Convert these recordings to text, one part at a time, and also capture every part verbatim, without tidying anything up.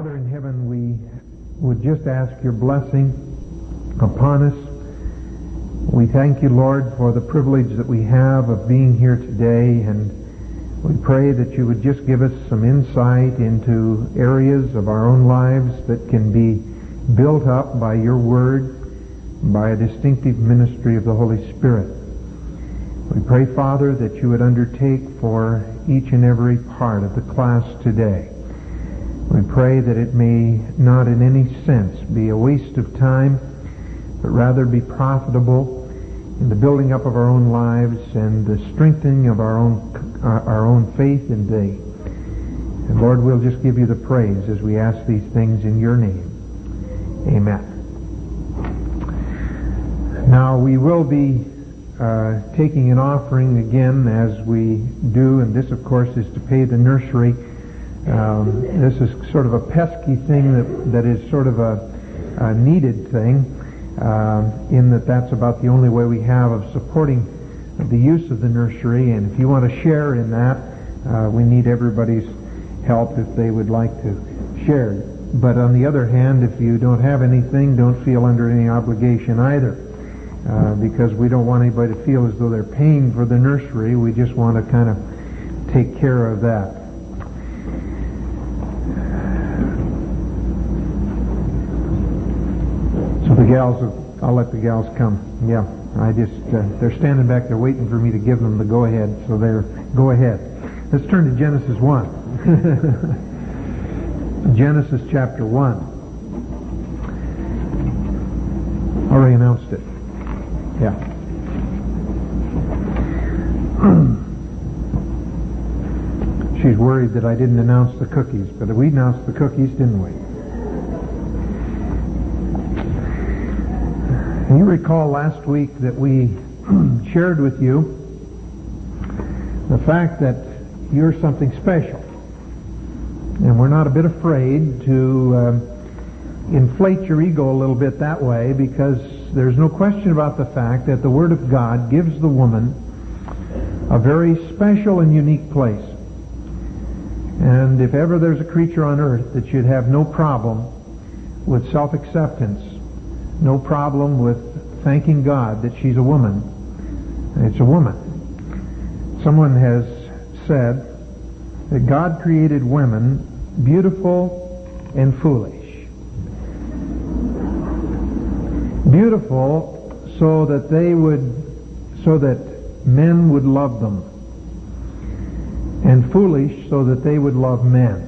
Father in heaven, we would just ask your blessing upon us. We thank you, Lord, for the privilege that we have of being here today, and we pray that you would just give us some insight into areas of our own lives that can be built up by your word, by a distinctive ministry of the Holy Spirit. We pray, Father, that you would undertake for each and every part of the class today. We pray that it may not in any sense be a waste of time, but rather be profitable in the building up of our own lives and the strengthening of our own our, our own faith in thee. And Lord, we'll just give you the praise as we ask these things in your name. Amen. Now we will be uh, taking an offering again as we do, and this of course is to pay the nursery. Um, this is sort of a pesky thing that, that is sort of a, a needed thing, uh, in that that's about the only way we have of supporting the use of the nursery. And if you want to share in that, uh, we need everybody's help if they would like to share. But on the other hand, if you don't have anything, don't feel under any obligation either, uh, because we don't want anybody to feel as though they're paying for the nursery. We just want to kind of take care of that. So the gals, I'll let the gals come. Yeah, I just, uh, they're standing back there waiting for me to give them the go-ahead, so they're, go ahead. Let's turn to Genesis one. Genesis chapter one. Already announced it. Yeah. She's worried that I didn't announce the cookies, but we announced the cookies, didn't we? You recall last week that we shared with you the fact that you're something special. And we're not a bit afraid to uh, inflate your ego a little bit that way, because there's no question about the fact that the Word of God gives the woman a very special and unique place. And if ever there's a creature on earth that should have no problem with self-acceptance, no problem with thanking God that she's a woman, it's a woman. Someone has said that God created women beautiful and foolish. Beautiful so that they would, so that men would love them, and foolish so that they would love men.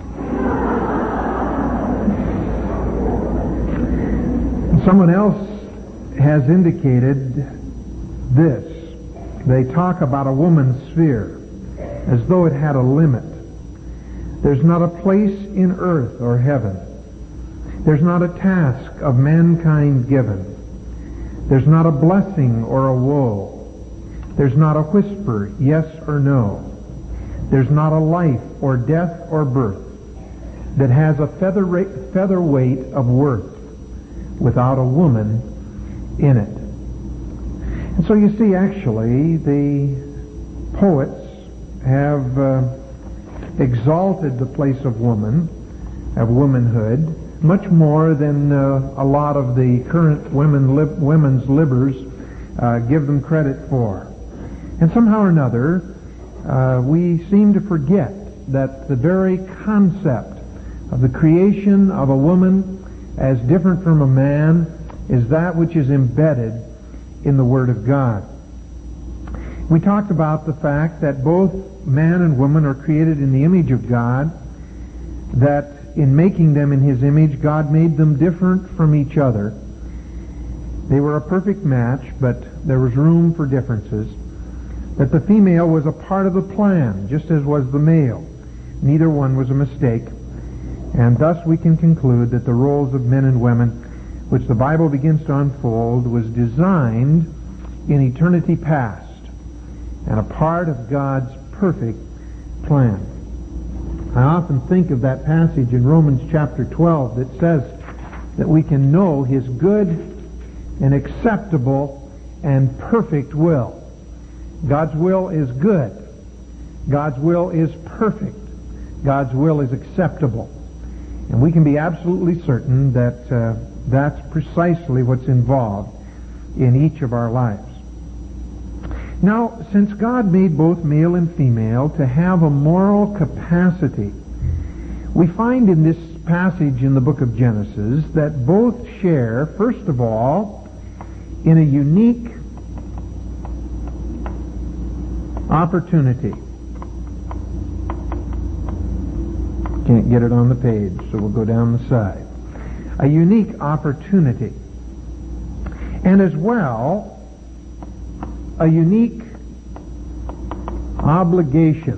Someone else has indicated this. They talk about a woman's sphere as though it had a limit. There's not a place in earth or heaven. There's not a task of mankind given. There's not a blessing or a woe. There's not a whisper, yes or no. There's not a life or death or birth that has a feather featherweight of worth without a woman in it. And so you see, actually, the poets have uh, exalted the place of woman, of womanhood, much more than uh, a lot of the current women lib- women's libbers uh, give them credit for. And somehow or another, uh, we seem to forget that the very concept of the creation of a woman as different from a man is that which is embedded in the Word of God. We talked about the fact that both man and woman are created in the image of God, that in making them in His image, God made them different from each other. They were a perfect match, but there was room for differences. That the female was a part of the plan, just as was the male. Neither one was a mistake. And thus we can conclude that the roles of men and women, which the Bible begins to unfold, was designed in eternity past and a part of God's perfect plan. I often think of that passage in Romans chapter twelve that says that we can know His good and acceptable and perfect will. God's will is good. God's will is perfect. God's will is acceptable. And we can be absolutely certain that uh, that's precisely what's involved in each of our lives. Now, since God made both male and female to have a moral capacity, we find in this passage in the book of Genesis that both share, first of all, in a unique opportunity. Can't get it on the page, so we'll go down the side. A unique opportunity. And as well, a unique obligation.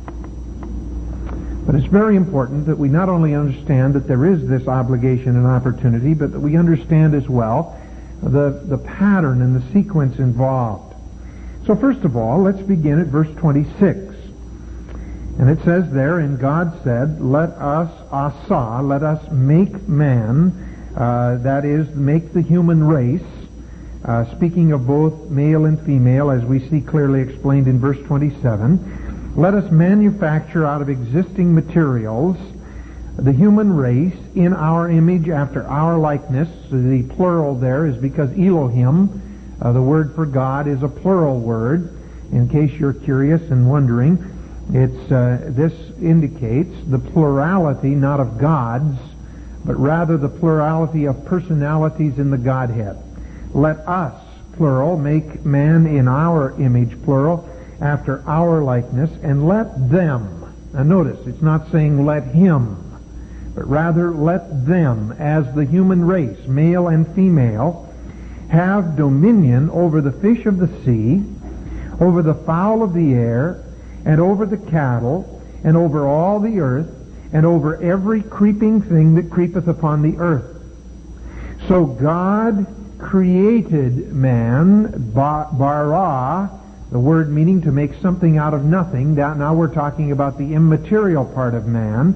But it's very important that we not only understand that there is this obligation and opportunity, but that we understand as well the, the pattern and the sequence involved. So first of all, let's begin at verse twenty-six. And it says there, and God said, let us, asa, let us make man, uh, that is, make the human race, uh, speaking of both male and female, as we see clearly explained in verse twenty-seven, let us manufacture out of existing materials the human race in our image after our likeness. The plural there is because Elohim, uh, the word for God, is a plural word. In case you're curious and wondering, it's uh, this indicates the plurality not of gods, but rather the plurality of personalities in the Godhead. Let us, plural, make man in our image, plural, after our likeness, and let them. Now notice, it's not saying let him, but rather let them, as the human race, male and female, have dominion over the fish of the sea, over the fowl of the air, and over the cattle, and over all the earth, and over every creeping thing that creepeth upon the earth. So God created man, bara, the word meaning to make something out of nothing. Now we're talking about the immaterial part of man.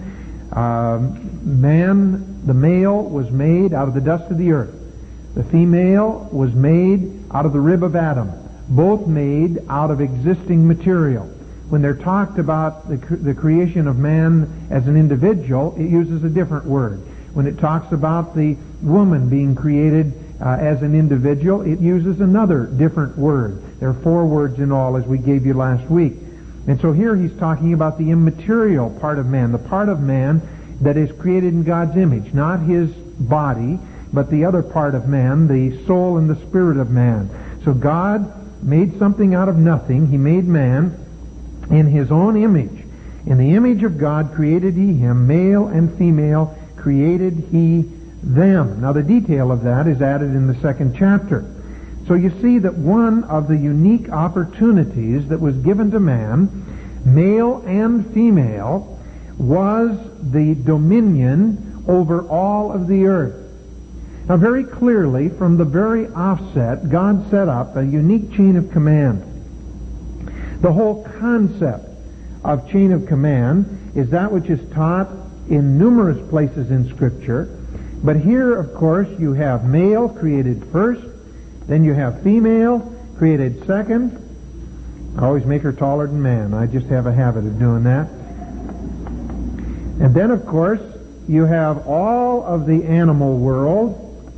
Um, man, the male, was made out of the dust of the earth. The female was made out of the rib of Adam, both made out of existing material. When they're talked about the, the creation of man as an individual, it uses a different word. When it talks about the woman being created uh, as an individual, it uses another different word. There are four words in all, as we gave you last week. And so here he's talking about the immaterial part of man, the part of man that is created in God's image, not his body, but the other part of man, the soul and the spirit of man. So God made something out of nothing. He made man in his own image. In the image of God created he him, male and female created he them. Now the detail of that is added in the second chapter. So you see that one of the unique opportunities that was given to man, male and female, was the dominion over all of the earth. Now very clearly, from the very offset, God set up a unique chain of command. The whole concept of chain of command is that which is taught in numerous places in Scripture. But here, of course, you have male created first, then you have female created second. I always make her taller than man. I just have a habit of doing that. And then, of course, you have all of the animal world.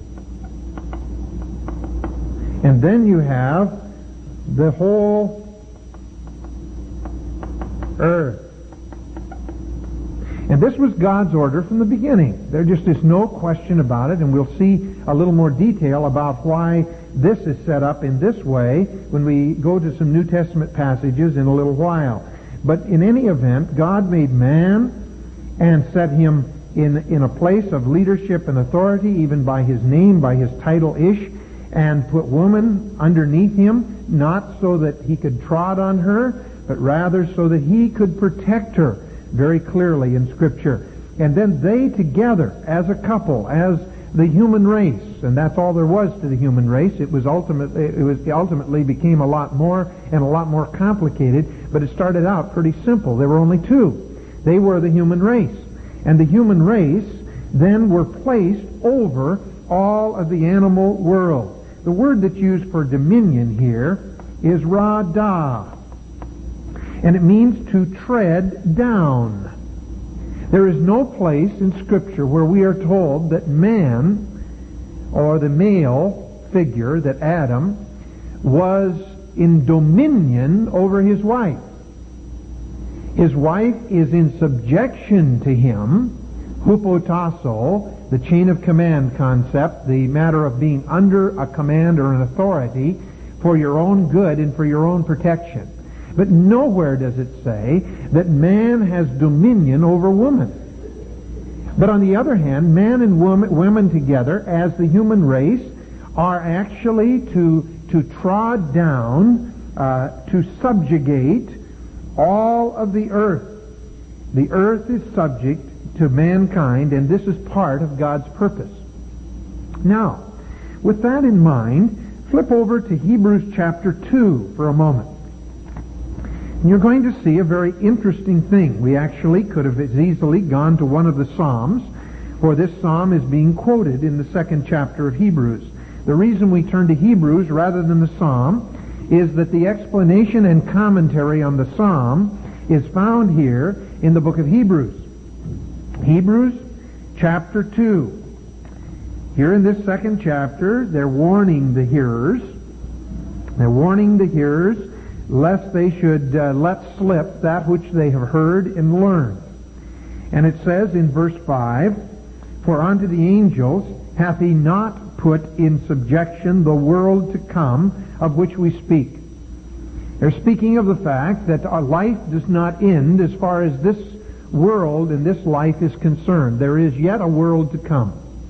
And then you have the whole earth. And this was God's order from the beginning. There just is no question about it, and we'll see a little more detail about why this is set up in this way when we go to some New Testament passages in a little while. But in any event, God made man and set him in, in a place of leadership and authority, even by his name, by his title, Ish, and put woman underneath him, not so that he could trod on her, but rather so that he could protect her, very clearly in Scripture. And then they together, as a couple, as the human race, and that's all there was to the human race. It was ultimately, it was ultimately became a lot more and a lot more complicated, but it started out pretty simple. There were only two. They were the human race. And the human race then were placed over all of the animal world. The word that's used for dominion here is radah. And it means to tread down. There is no place in Scripture where we are told that man, or the male figure, that Adam, was in dominion over his wife. His wife is in subjection to him, hupotasso, the chain of command concept, the matter of being under a command or an authority for your own good and for your own protection. But nowhere does it say that man has dominion over woman. But on the other hand, man and woman, women together as the human race are actually to, to trod down, uh, to subjugate all of the earth. The earth is subject to mankind, and this is part of God's purpose. Now, with that in mind, flip over to Hebrews chapter two for a moment. And you're going to see a very interesting thing. We actually could have as easily gone to one of the Psalms, for this psalm is being quoted in the second chapter of Hebrews. The reason we turn to Hebrews rather than the psalm is that the explanation and commentary on the psalm is found here in the book of Hebrews. Hebrews chapter two. Here in this second chapter, they're warning the hearers. They're warning the hearers lest they should uh, let slip that which they have heard and learned. And it says in verse five, "For unto the angels hath he not put in subjection the world to come, of which we speak." They're speaking of the fact that our life does not end as far as this world and this life is concerned. There is yet a world to come.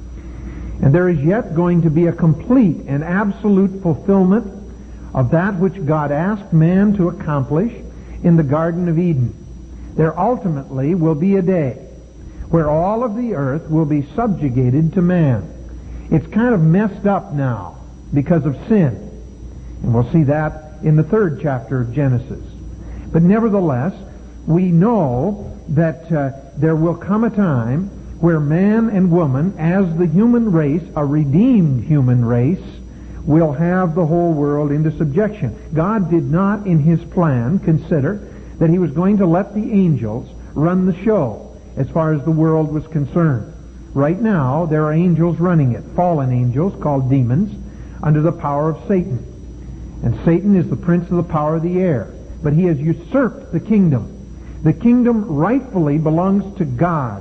And there is yet going to be a complete and absolute fulfillment of that which God asked man to accomplish in the Garden of Eden. There ultimately will be a day where all of the earth will be subjugated to man. It's kind of messed up now because of sin. And we'll see that in the third chapter of Genesis. But nevertheless, we know that uh, there will come a time where man and woman, as the human race, a redeemed human race, will have the whole world into subjection. God did not, in His plan, consider that He was going to let the angels run the show as far as the world was concerned. Right now, there are angels running it, fallen angels called demons, under the power of Satan. And Satan is the prince of the power of the air. But he has usurped the kingdom. The kingdom rightfully belongs to God.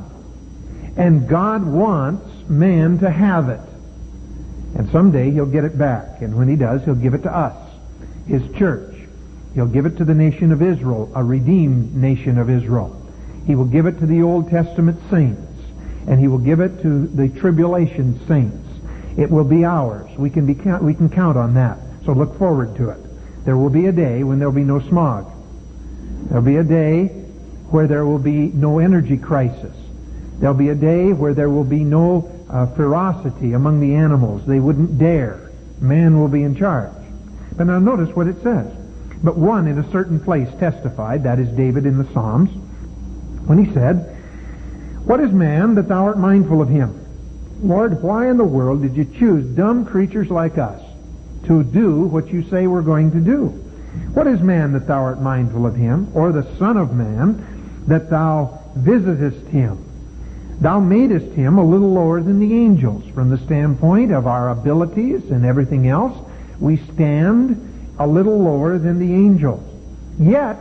And God wants man to have it. And someday He'll get it back. And when He does, He'll give it to us, His church. He'll give it to the nation of Israel, a redeemed nation of Israel. He will give it to the Old Testament saints. And He will give it to the tribulation saints. It will be ours. We can be we can count on that. So look forward to it. There will be a day when there will be no smog. There will be a day where there will be no energy crisis. There will be a day where there will be no uh, ferocity among the animals. They wouldn't dare. Man will be in charge. But now notice what it says. But one in a certain place testified, that is David in the Psalms, when he said, "What is man that thou art mindful of him? Lord, why in the world did you choose dumb creatures like us to do what you say we're going to do? What is man that thou art mindful of him, or the Son of Man that thou visitest him? Thou madest him a little lower than the angels." From the standpoint of our abilities and everything else, we stand a little lower than the angels. Yet,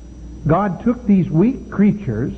God took these weak creatures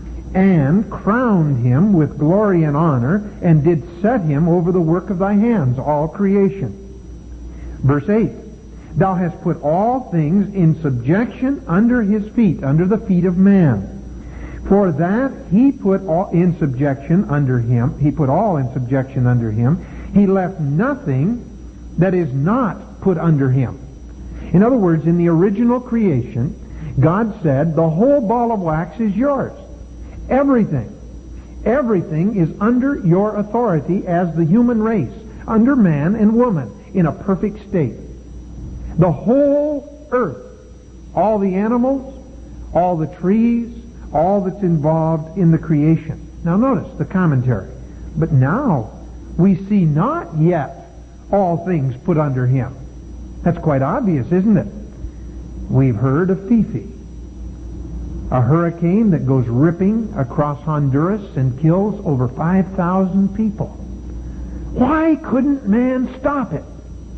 and crowned him with glory and honor, and did set him over the work of thy hands, all creation. Verse eight, "Thou hast put all things in subjection under his feet," under the feet of man. "For that he put all in subjection under him, he put all in subjection under him, he left nothing that is not put under him." In other words, in the original creation, God said, the whole ball of wax is yours. Everything. Everything is under your authority as the human race, under man and woman, in a perfect state. The whole earth, all the animals, all the trees, all that's involved in the creation. Now notice the commentary. "But now we see not yet all things put under him." That's quite obvious, isn't it? We've heard of Fifi. A hurricane that goes ripping across Honduras and kills over five thousand people. Why couldn't man stop it?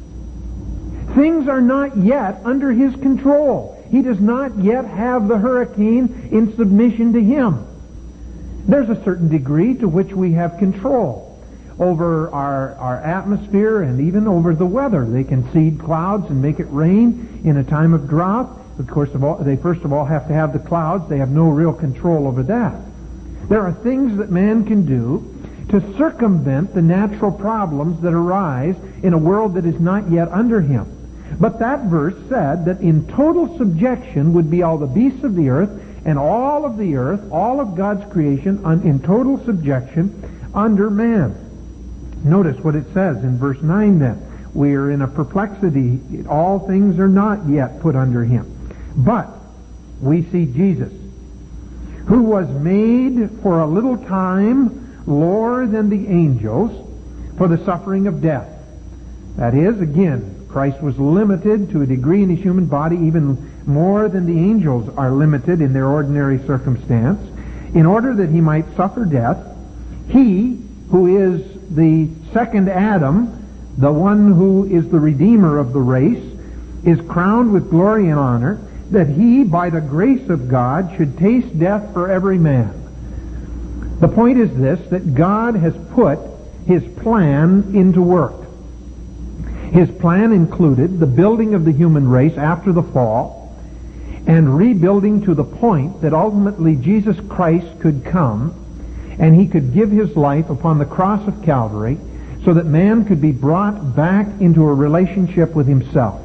Things are not yet under his control. He does not yet have the hurricane in submission to him. There's a certain degree to which we have control over our, our atmosphere and even over the weather. They can seed clouds and make it rain in a time of drought. Of course, of all, they first of all have to have the clouds. They have no real control over that. There are things that man can do to circumvent the natural problems that arise in a world that is not yet under him. But that verse said that in total subjection would be all the beasts of the earth, and all of the earth, all of God's creation, in total subjection under man. Notice what it says in verse nine then. We are in a perplexity. All things are not yet put under him. But we see Jesus, who was made for a little time lower than the angels for the suffering of death. That is, again, Christ was limited to a degree in his human body, even more than the angels are limited in their ordinary circumstance, in order that he might suffer death. He, who is the second Adam, the one who is the Redeemer of the race, is crowned with glory and honor, that he, by the grace of God, should taste death for every man. The point is this, that God has put his plan into work. His plan included the building of the human race after the fall, and rebuilding to the point that ultimately Jesus Christ could come and he could give his life upon the cross of Calvary so that man could be brought back into a relationship with himself.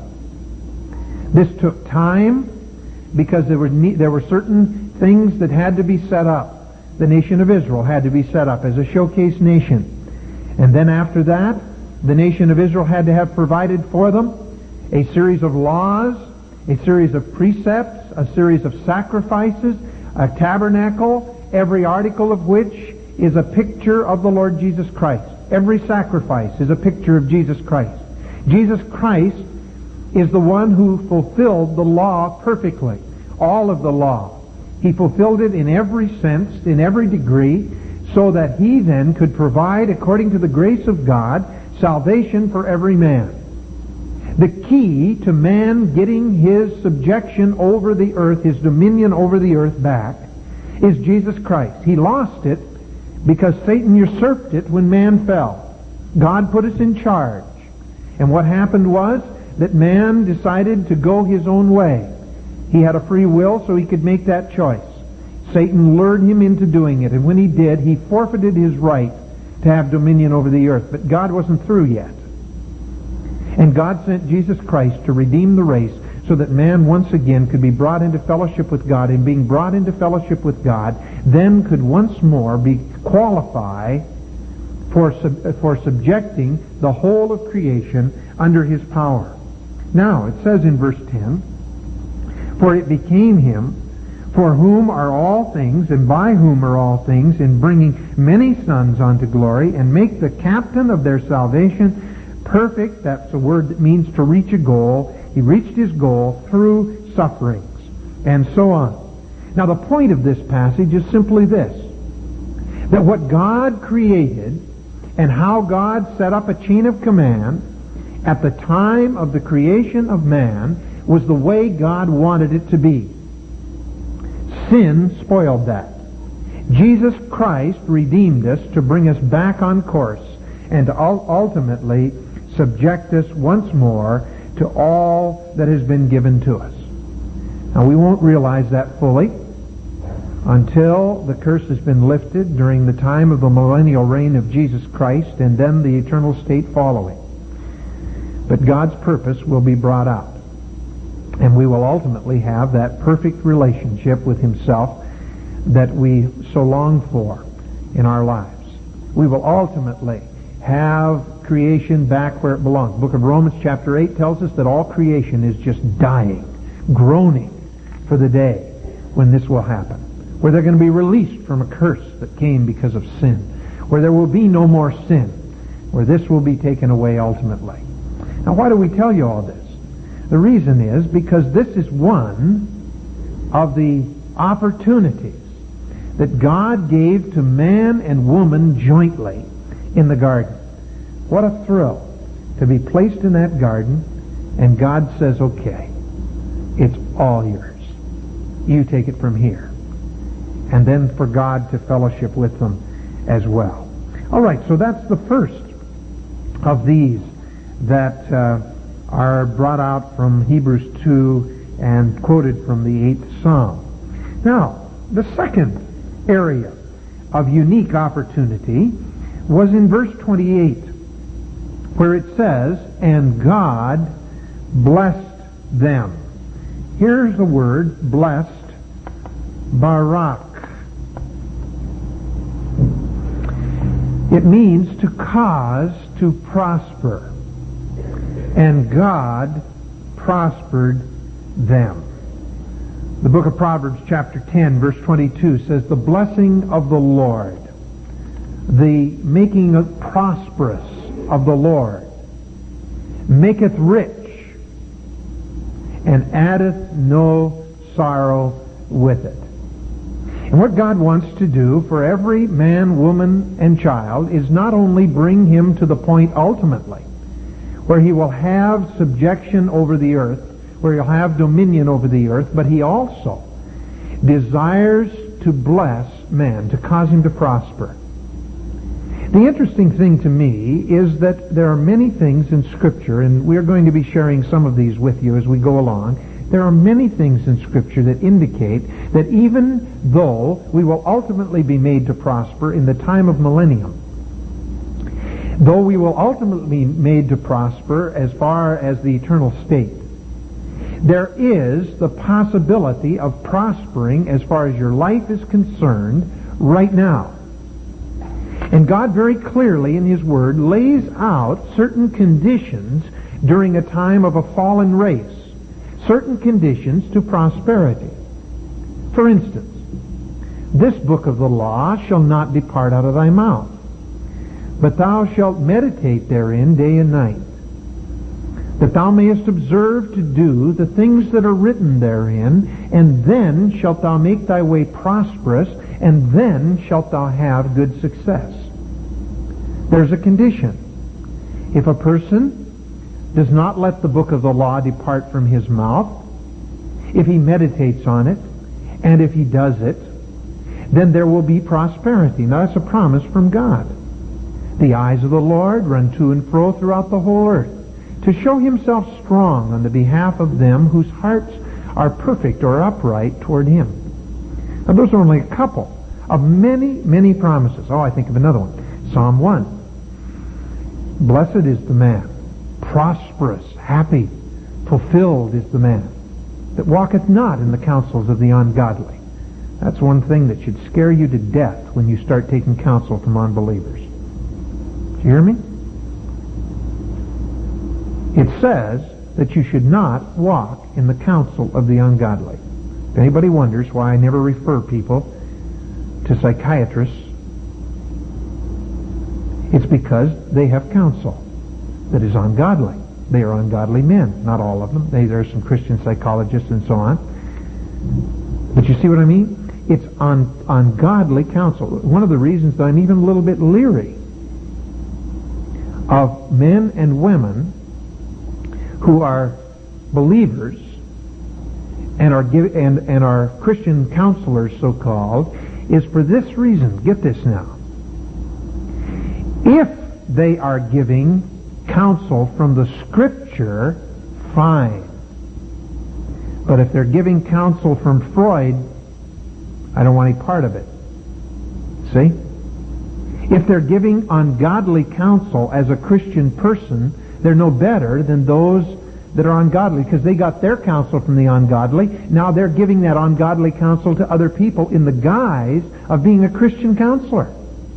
This took time because there were there were certain things that had to be set up. The nation of Israel had to be set up as a showcase nation. And then after that, the nation of Israel had to have provided for them a series of laws, a series of precepts, a series of sacrifices, a tabernacle, every article of which is a picture of the Lord Jesus Christ. Every sacrifice is a picture of Jesus Christ. Jesus Christ is the one who fulfilled the law perfectly, all of the law. He fulfilled it in every sense, in every degree, so that he then could provide, according to the grace of God, salvation for every man. The key to man getting his subjection over the earth, his dominion over the earth back, is Jesus Christ. He lost it because Satan usurped it when man fell. God put us in charge. And what happened was that man decided to go his own way. He had a free will, so he could make that choice. Satan lured him into doing it, and when he did, he forfeited his right to have dominion over the earth. But God wasn't through yet. And God sent Jesus Christ to redeem the race so that man once again could be brought into fellowship with God, and being brought into fellowship with God, then could once more be qualified for, sub, for subjecting the whole of creation under his power. Now, it says in verse ten, "For it became him, for whom are all things, and by whom are all things, in bringing many sons unto glory, and make the captain of their salvation perfect." That's a word that means to reach a goal. He reached his goal through sufferings, and so on. Now, the point of this passage is simply this, that what God created and how God set up a chain of command at the time of the creation of man was the way God wanted it to be. Sin spoiled that. Jesus Christ redeemed us to bring us back on course and to ultimately subject us once more to all that has been given to us. Now, we won't realize that fully until the curse has been lifted during the time of the millennial reign of Jesus Christ and then the eternal state following. But God's purpose will be brought out, and we will ultimately have that perfect relationship with himself that we so long for in our lives. We will ultimately have creation back where it belongs. The book of Romans chapter eight tells us that all creation is just dying, groaning for the day when this will happen, where they're going to be released from a curse that came because of sin, where there will be no more sin, where this will be taken away ultimately. Now, why do we tell you all this? The reason is because this is one of the opportunities that God gave to man and woman jointly in the garden. What a thrill to be placed in that garden, and God says, okay, it's all yours. You take it from here. And then for God to fellowship with them as well. All right, so that's the first of these that uh, are brought out from Hebrews two and quoted from the eighth Psalm. Now, the second area of unique opportunity was in verse twenty-eight, where it says, and God blessed them. Here's the word blessed, barak. It means to cause to prosper. And God prospered them. The book of Proverbs chapter ten verse twenty-two says, the blessing of the Lord, the making of prosperous of the Lord, maketh rich, and addeth no sorrow with it. And what God wants to do for every man, woman, and child is not only bring him to the point ultimately where he will have subjection over the earth, where he'll have dominion over the earth, but he also desires to bless man, to cause him to prosper. The interesting thing to me is that there are many things in Scripture, and we're going to be sharing some of these with you as we go along. There are many things in Scripture that indicate that even though we will ultimately be made to prosper in the time of millennium, though we will ultimately be made to prosper as far as the eternal state, there is the possibility of prospering as far as your life is concerned right now. And God very clearly in His Word lays out certain conditions during a time of a fallen race, certain conditions to prosperity. For instance, this book of the law shall not depart out of thy mouth, but thou shalt meditate therein day and night, that thou mayest observe to do the things that are written therein, and then shalt thou make thy way prosperous, and then shalt thou have good success. There's a condition. If a person does not let the book of the law depart from his mouth, if he meditates on it, and if he does it, then there will be prosperity. Now that's a promise from God. The eyes of the Lord run to and fro throughout the whole earth, to show Himself strong on the behalf of them whose hearts are perfect or upright toward Him. Now those are only a couple of many, many promises. Oh, I think of another one. Psalm one. Blessed is the man, prosperous, happy, fulfilled is the man, that walketh not in the counsels of the ungodly. That's one thing that should scare you to death when you start taking counsel from unbelievers. Do you hear me? It says that you should not walk in the counsel of the ungodly. If anybody wonders why I never refer people to psychiatrists, it's because they have counsel that is ungodly. They are ungodly men. Not all of them. They, there are some Christian psychologists and so on. But you see what I mean? It's un, ungodly counsel. One of the reasons that I'm even a little bit leery of men and women who are believers and are give, and, and are Christian counselors, so-called, is for this reason. Get this now. If they are giving counsel from the Scripture, fine. But if they're giving counsel from Freud, I don't want any part of it. See? If they're giving ungodly counsel as a Christian person, they're no better than those that are ungodly, because they got their counsel from the ungodly. Now they're giving that ungodly counsel to other people in the guise of being a Christian counselor.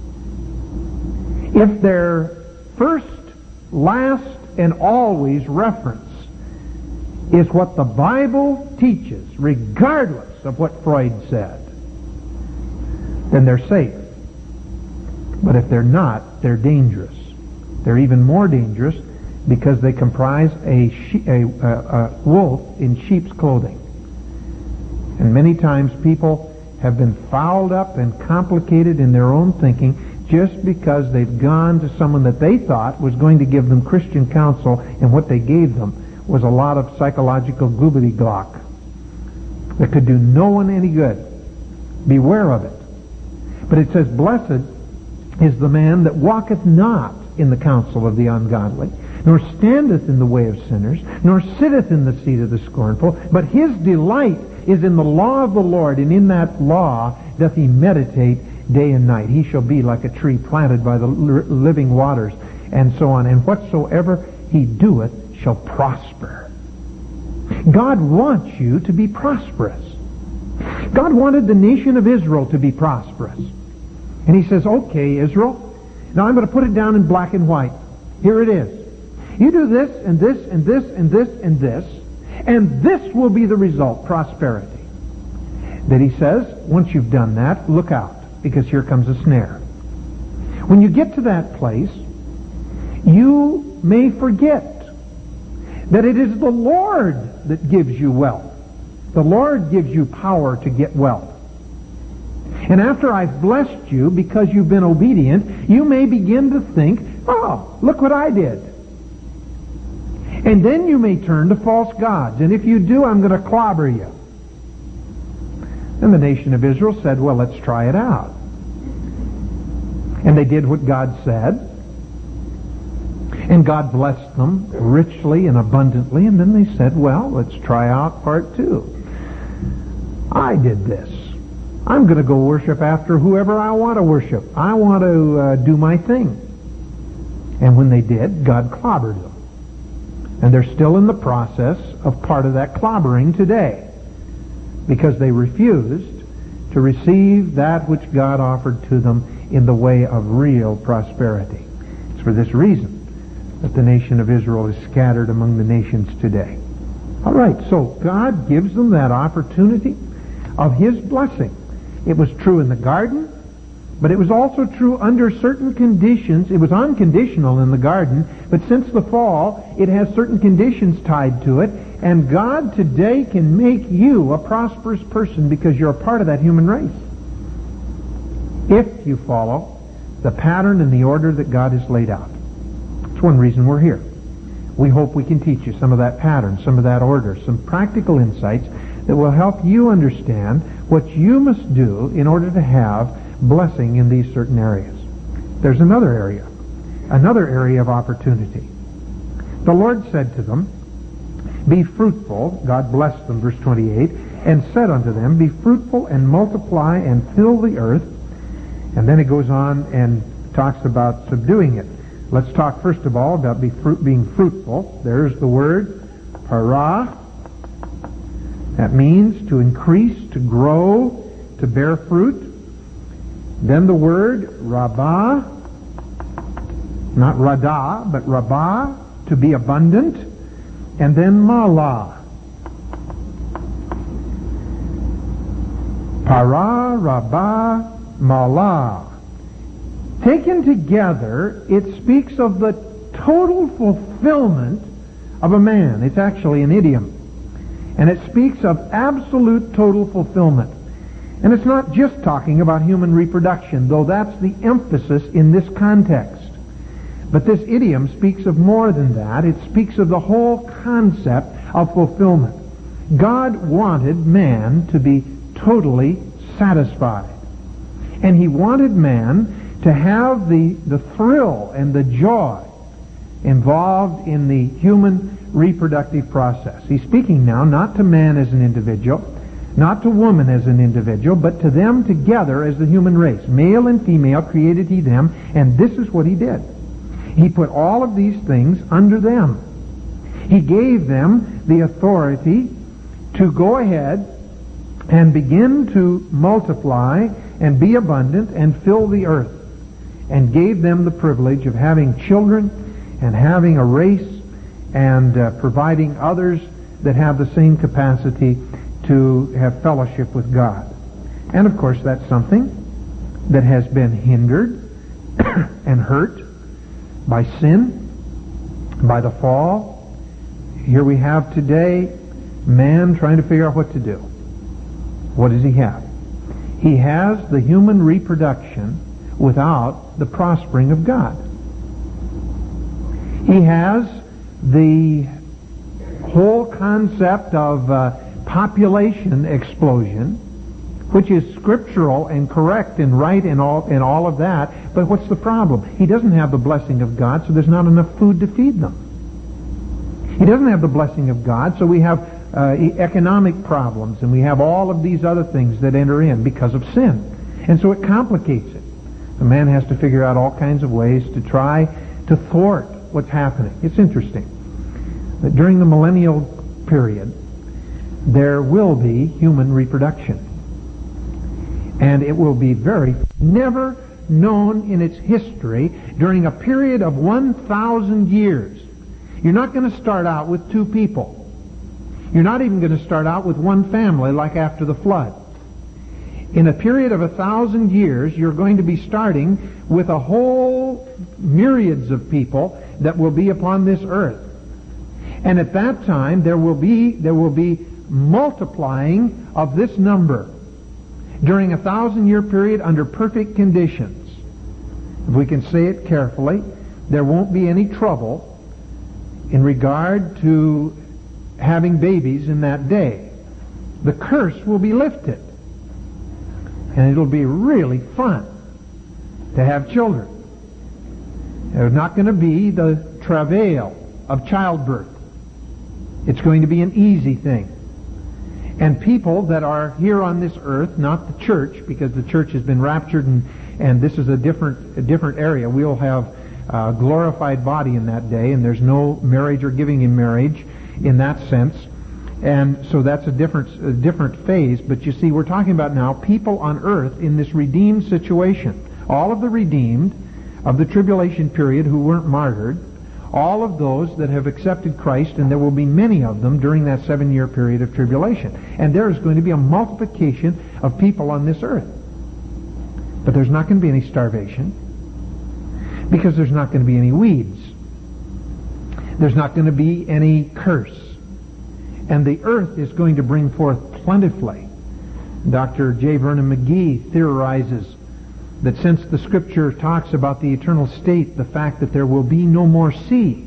If their first, last, and always reference is what the Bible teaches, regardless of what Freud said, then they're safe. But if they're not, they're dangerous. They're even more dangerous because they comprise a, she- a, a, a wolf in sheep's clothing. And many times people have been fouled up and complicated in their own thinking just because they've gone to someone that they thought was going to give them Christian counsel, and what they gave them was a lot of psychological goobity-glock that could do no one any good. Beware of it. But it says, blessed is the man that walketh not in the counsel of the ungodly, nor standeth in the way of sinners, nor sitteth in the seat of the scornful, but his delight is in the law of the Lord, and in that law doth he meditate day and night. He shall be like a tree planted by the living waters, and so on. And whatsoever he doeth shall prosper. God wants you to be prosperous. God wanted the nation of Israel to be prosperous. And he says, okay, Israel, now I'm going to put it down in black and white. Here it is. You do this, and this, and this, and this, and this, and this will be the result, prosperity. That he says, once you've done that, look out, because here comes a snare. When you get to that place, you may forget that it is the Lord that gives you wealth. The Lord gives you power to get wealth. And after I've blessed you because you've been obedient, you may begin to think, oh, look what I did. And then you may turn to false gods. And if you do, I'm going to clobber you. And the nation of Israel said, well, let's try it out. And they did what God said. And God blessed them richly and abundantly. And then they said, well, let's try out part two. I did this. I'm going to go worship after whoever I want to worship. I want to uh, do my thing. And when they did, God clobbered them. And they're still in the process of part of that clobbering today, because they refused to receive that which God offered to them in the way of real prosperity. It's for this reason that the nation of Israel is scattered among the nations today. All right, so God gives them that opportunity of His blessing. It was true in the garden, but it was also true under certain conditions. It was unconditional in the garden, but since the fall, it has certain conditions tied to it, and God today can make you a prosperous person because you're a part of that human race. If you follow the pattern and the order that God has laid out. That's one reason we're here. We hope we can teach you some of that pattern, some of that order, some practical insights that will help you understand what you must do in order to have blessing in these certain areas. There's another area, another area of opportunity. The Lord said to them, be fruitful. God blessed them, verse twenty-eight, and said unto them, be fruitful and multiply and fill the earth. And then it goes on and talks about subduing it. Let's talk first of all about be fruit, being fruitful. There's the word para. That means to increase, to grow, to bear fruit. Then the word rabbah, not radah, but rabbah, to be abundant. And then malah. Para, rabbah, malah. Taken together, it speaks of the total fulfillment of a man. It's actually an idiom. And it speaks of absolute total fulfillment. And it's not just talking about human reproduction, though that's the emphasis in this context. But this idiom speaks of more than that. It speaks of the whole concept of fulfillment. God wanted man to be totally satisfied. And He wanted man to have the, the thrill and the joy involved in the human reproductive process. He's speaking now not to man as an individual, not to woman as an individual, but to them together as the human race. Male and female created He them, and this is what He did. He put all of these things under them. He gave them the authority to go ahead and begin to multiply and be abundant and fill the earth, and gave them the privilege of having children and having a race and uh, providing others that have the same capacity to have fellowship with God. And of course that's something that has been hindered and hurt by sin, by the fall. Here we have today man trying to figure out what to do. What does he have? He has the human reproduction without the prospering of God. He has the whole concept of uh, population explosion, which is scriptural and correct and right and all and all of that. But what's the problem? He doesn't have the blessing of God, so there's not enough food to feed them. He doesn't have the blessing of God, so we have uh, economic problems, and we have all of these other things that enter in because of sin. And so it complicates it. A man has to figure out all kinds of ways to try to thwart what's happening. It's interesting that during the millennial period, there will be human reproduction. And it will be very, never known in its history during a period of one thousand years. You're not going to start out with two people. You're not even going to start out with one family like after the flood. In a period of a thousand years, you're going to be starting with a whole myriads of people that will be upon this earth. And at that time, there will be there will be multiplying of this number during a thousand-year period under perfect conditions. If we can say it carefully, there won't be any trouble in regard to having babies in that day. The curse will be lifted. And it'll be really fun to have children. There's not going to be the travail of childbirth. It's going to be an easy thing. And people that are here on this earth, not the church, because the church has been raptured and, and this is a different, a different area. We'll have a glorified body in that day, and there's no marriage or giving in marriage in that sense. And so that's a different, a different phase. But you see, we're talking about now people on earth in this redeemed situation. All of the redeemed of the tribulation period who weren't martyred, all of those that have accepted Christ, and there will be many of them during that seven-year period of tribulation. And there is going to be a multiplication of people on this earth. But there's not going to be any starvation, because there's not going to be any weeds. There's not going to be any curse. And the earth is going to bring forth plentifully. Doctor J. Vernon McGee theorizes that since the Scripture talks about the eternal state, the fact that there will be no more sea,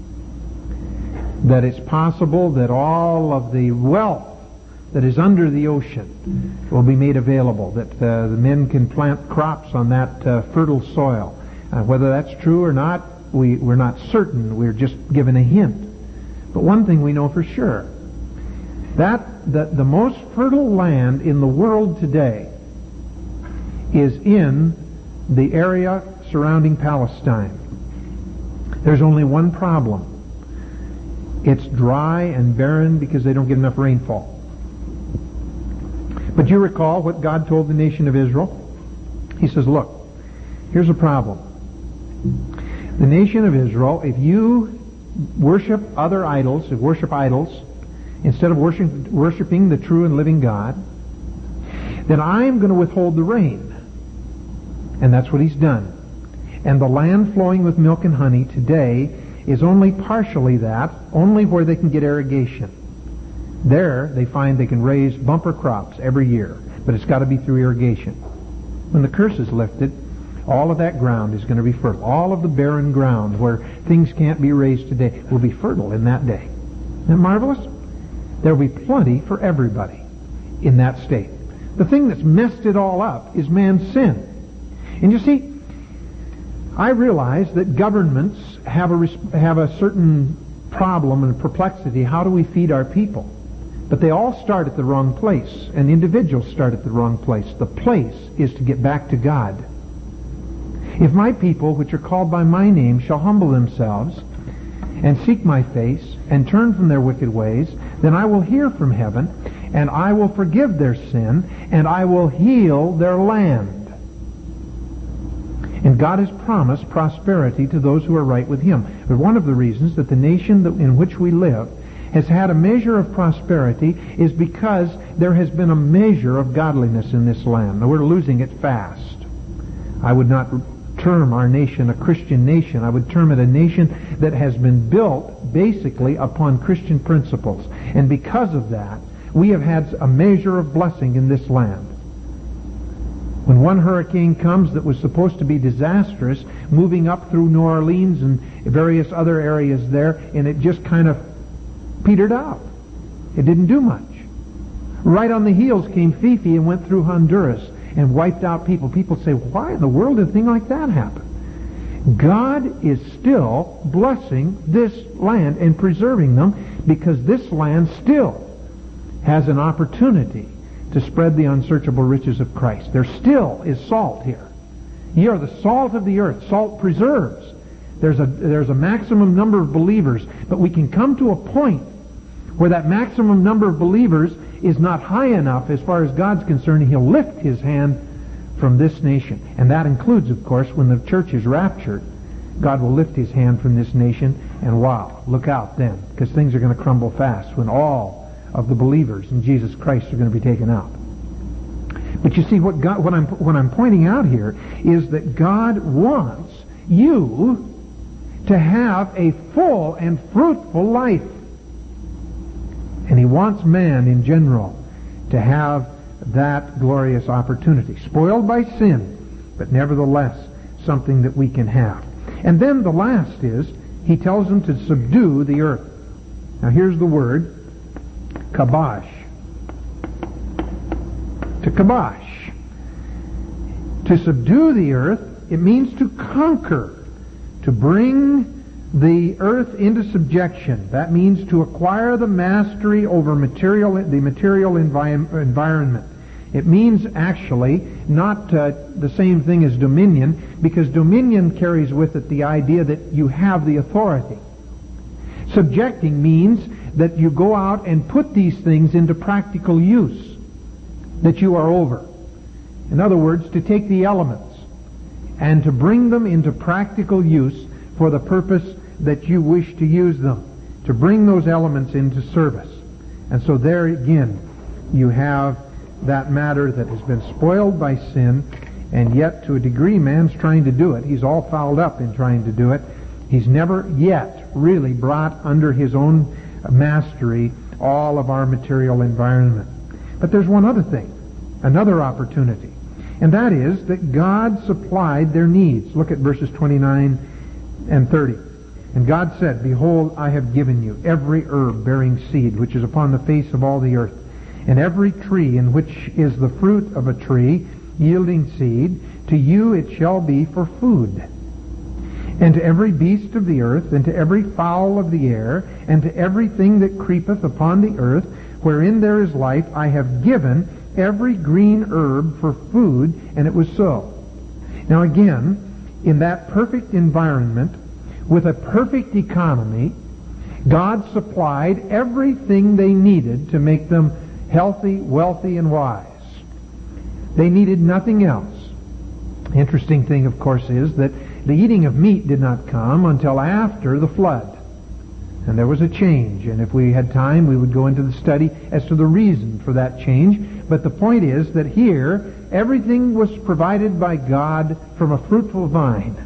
that it's possible that all of the wealth that is under the ocean will be made available, that uh, the men can plant crops on that uh, fertile soil. Uh, whether that's true or not, we, we're not certain. We're just given a hint. But one thing we know for sure, that the, the most fertile land in the world today is in the area surrounding Palestine. There's only one problem. It's dry and barren because they don't get enough rainfall. But you recall what God told the nation of Israel? He says, look, here's a problem. The nation of Israel, if you worship other idols, if worship idols, instead of worship, worshiping the true and living God, then I am going to withhold the rain. And that's what he's done. And the land flowing with milk and honey today is only partially that, only where they can get irrigation. There, they find they can raise bumper crops every year, but it's got to be through irrigation. When the curse is lifted, all of that ground is going to be fertile. All of the barren ground where things can't be raised today will be fertile in that day. Isn't that marvelous? There will be plenty for everybody in that state. The thing that's messed it all up is man's sin. And you see, I realize that governments have a, have a certain problem and perplexity. How do we feed our people? But they all start at the wrong place, and individuals start at the wrong place. The place is to get back to God. If my people, which are called by my name, shall humble themselves and seek my face and turn from their wicked ways, then I will hear from heaven, and I will forgive their sin, and I will heal their land. And God has promised prosperity to those who are right with Him. But one of the reasons that the nation that in which we live has had a measure of prosperity is because there has been a measure of godliness in this land. Now, we're losing it fast. I would not term our nation a Christian nation. I would term it a nation that has been built basically upon Christian principles. And because of that, we have had a measure of blessing in this land. When one hurricane comes that was supposed to be disastrous, moving up through New Orleans and various other areas there, and it just kind of petered out. It didn't do much. Right on the heels came Fifi and went through Honduras and wiped out people. People say, why in the world did a thing like that happen? God is still blessing this land and preserving them, because this land still has an opportunity to spread the unsearchable riches of Christ. There still is salt here. Ye are the salt of the earth. Salt preserves. There's a, there's a maximum number of believers, but we can come to a point where that maximum number of believers is not high enough as far as God's concerned, and He'll lift His hand from this nation. And that includes, of course, when the church is raptured, God will lift His hand from this nation, and wow, look out then, because things are going to crumble fast when all of the believers in Jesus Christ are going to be taken out. But you see, what God, what I'm what I'm pointing out here is that God wants you to have a full and fruitful life. And He wants man in general to have that glorious opportunity. Spoiled by sin, but nevertheless something that we can have. And then the last is, He tells them to subdue the earth. Now here's the word, kabosh. To kabosh. To subdue the earth, it means to conquer, to bring the earth into subjection. That means to acquire the mastery over material, the material envi- environment. It means actually not uh, the same thing as dominion, because dominion carries with it the idea that you have the authority. Subjecting means that you go out and put these things into practical use, that you are over. In other words, to take the elements and to bring them into practical use for the purpose that you wish to use them, to bring those elements into service. And so there again, you have that matter that has been spoiled by sin, and yet to a degree man's trying to do it. He's all fouled up in trying to do it. He's never yet really brought under his own mastery all of our material environment. But there's one other thing, another opportunity, and that is that God supplied their needs. Look at verses twenty-nine and thirty. And God said, Behold, I have given you every herb bearing seed, which is upon the face of all the earth, and every tree in which is the fruit of a tree, yielding seed, to you it shall be for food. And to every beast of the earth, and to every fowl of the air, and to everything that creepeth upon the earth, wherein there is life, I have given every green herb for food, and it was so. Now again, in that perfect environment, with a perfect economy, God supplied everything they needed to make them healthy, wealthy, and wise. They needed nothing else. The interesting thing, of course, is that the eating of meat did not come until after the flood. And there was a change, and if we had time, we would go into the study as to the reason for that change. But the point is that here, everything was provided by God from a fruitful vine.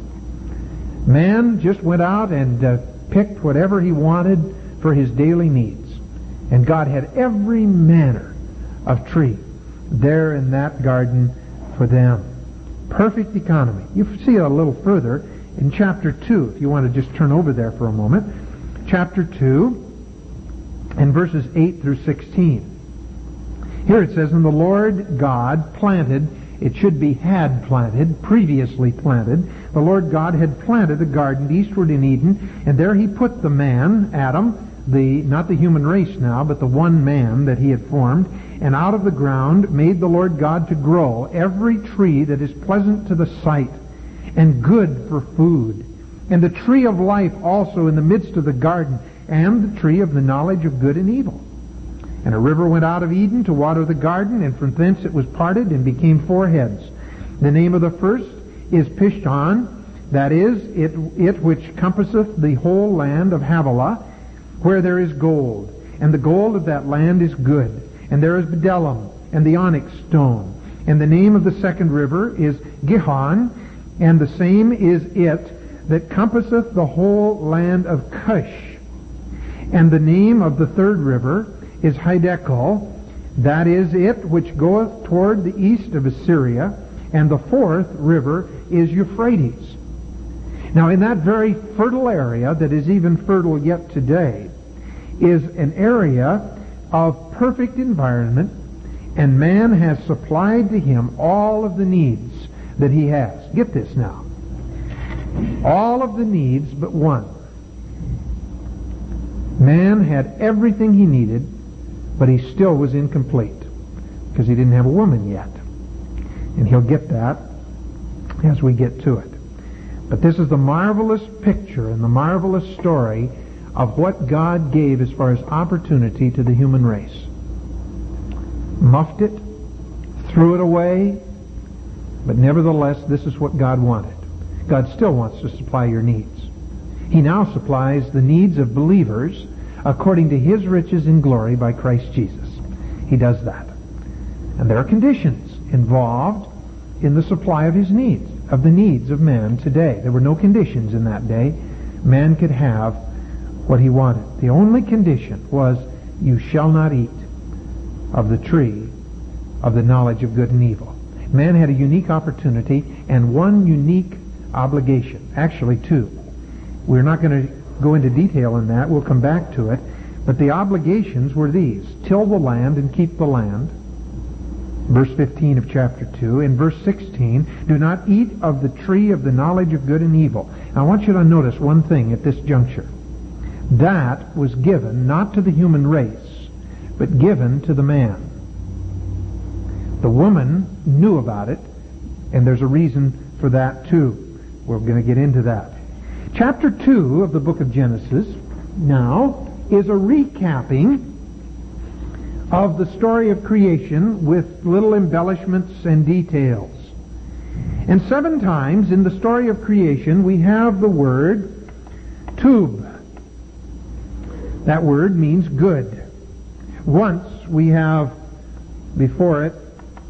Man just went out and uh, picked whatever he wanted for his daily needs. And God had every manner of tree there in that garden for them. Perfect economy. You see it a little further in chapter two, if you want to just turn over there for a moment. Chapter two and verses eight through sixteen. Here it says, And the Lord God planted, it should be had planted, previously planted. The Lord God had planted a garden eastward in Eden, and there He put the man, Adam, the not the human race now, but the one man that He had formed, and out of the ground made the Lord God to grow every tree that is pleasant to the sight, and good for food, and the tree of life also in the midst of the garden, and the tree of the knowledge of good and evil. And a river went out of Eden to water the garden, and from thence it was parted and became four heads. The name of the first is Pishon, that is, it, it which compasseth the whole land of Havilah, where there is gold. And the gold of that land is good. And there is bdellium, and the onyx stone. And the name of the second river is Gihon, and the same is it that compasseth the whole land of Cush. And the name of the third river is Hiddekel, That is it which goeth toward the east of Assyria, and the fourth river is Euphrates. Now, in that very fertile area that is even fertile yet today is an area of perfect environment, and man has supplied to him all of the needs that he has. Get this now. All of the needs but one. Man had everything he needed, but he still was incomplete because he didn't have a woman yet. And he'll get that as we get to it. But this is the marvelous picture and the marvelous story of what God gave as far as opportunity to the human race. Muffed it, threw it away, but nevertheless, this is what God wanted. God still wants to supply your needs. He now supplies the needs of believers according to His riches in glory by Christ Jesus. He does that. And there are conditions involved in the supply of His needs, of the needs of man today. There were no conditions in that day. Man could have what he wanted. The only condition was, you shall not eat of the tree of the knowledge of good and evil. Man had a unique opportunity and one unique obligation. Actually, two. We're not going to go into detail in that. We'll come back to it. But the obligations were these. Till the land and keep the land. Verse fifteen of chapter two. In verse sixteen, do not eat of the tree of the knowledge of good and evil. Now, I want you to notice one thing at this juncture. That was given not to the human race, but given to the man. The woman knew about it, and there's a reason for that too. We're going to get into that. Chapter two of the book of Genesis now is a recapping of the story of creation with little embellishments and details. And seven times in the story of creation we have the word tube. That word means good. Once we have before it